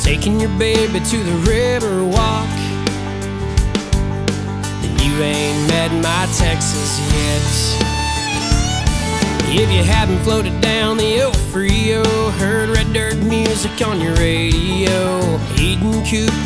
taking your baby to the river walk, then you ain't met my Texas yet. If you haven't floated down the El Frio, heard red dirt music on your radio, eating Cuban